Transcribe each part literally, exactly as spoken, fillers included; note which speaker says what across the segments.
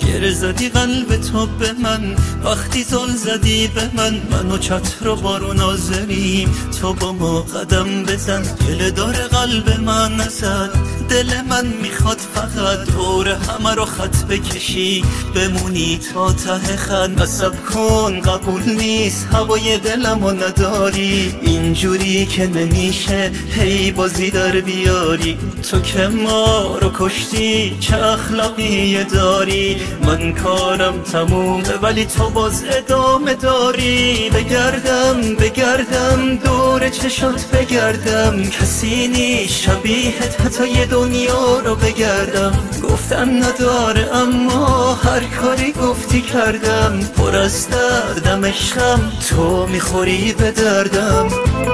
Speaker 1: گره زدی قلب تو به من، وقتی زل زدی به من. من و چتر و بارون آزریم، تو با ما قدم بزن. گله داره قلب من نزد، دل من میخواد فقط دور همه رو خط بکشی، بمونی تا ته خط. نصب کن قبول نیست، هوای دلمو نداری، اینجوری که نمیشه هی بازی در بیاری. تو که ما رو کشتی، چه اخلاقی داری. من کارم تمومه ولی تو باز ادامه داری. بگردم بگردم دور چشات بگردم، کسی نیست شبیهت حتی یه دنیا رو بگردم. گفتن نداره اما هر کاری گفتی کردم، پر از دردم عشقم، تو میخوری به دردم.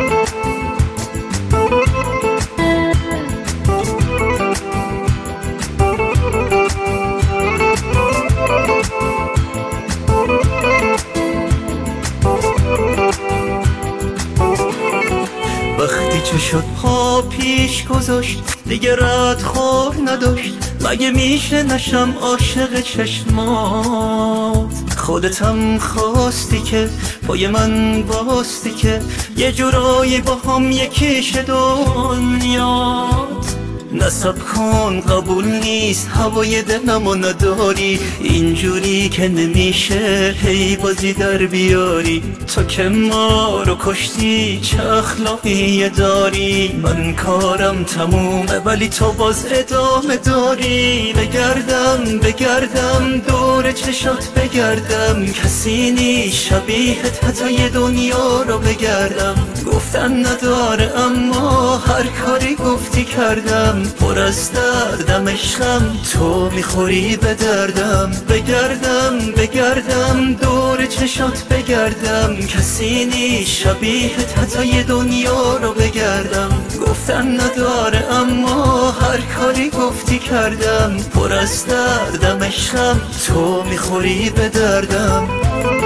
Speaker 1: وقتی چه شد پا پیش گذاشت، دیگه رد خور نداشت. مگه میشه نشم عاشق چشمات؟ خودتم خواستی که پای من باستی که یه جورایی با هم یکیش دنیات. نصب کن قبول نیست، هوای دلمو نداری، اینجوری که نمیشه هی بازی در بیاری. تو که ما رو کشتی، چه اخلاقی داری. من کارم تمومه ولی تو باز ادامه داری. بگردم بگردم دور چشات بگردم، کسی نیست شبیهت حتی یه دنیا رو بگردم. گفتن نداره اما هر کاری گفتی کردم، پر از دردم عشقم، تو میخوری به دردم. بگردم بگردم دور چشات بگردم، کسی نیست شبیهت حتی یه دنیا رو بگردم. گفتن نداره اما هر کاری گفتی کردم، پر از دردم عشقم، تو میخوری به دردم.